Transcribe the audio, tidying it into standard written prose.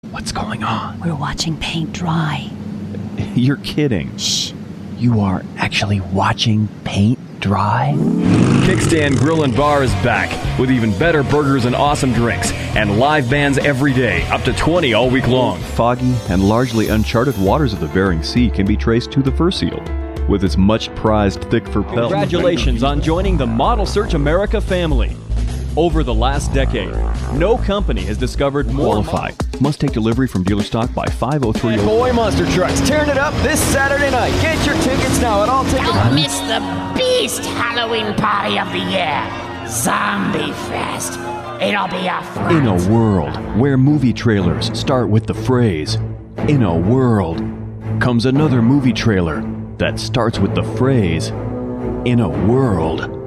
What's going on? We're watching paint dry. You're kidding. Shh. You are actually watching paint dry? Kickstand Grill and Bar is back with even better burgers and awesome drinks and live bands every day, up to 20 all week long. Foggy and largely uncharted waters of the Bering Sea can be traced to the fur seal, with its much prized thick fur pelt. Congratulations on joining the Model Search America family. Over the last decade, no company has discovered more. Qualify. Must take delivery from dealer stock by 503. Boy Monster Trucks tearing it up this Saturday night. Get your tickets now at all tickets. Don't miss the beast Halloween party of the year, Zombie Fest. It'll be a fright. In a world where movie trailers start with the phrase, "In a world," comes another movie trailer that starts with the phrase, "In a world."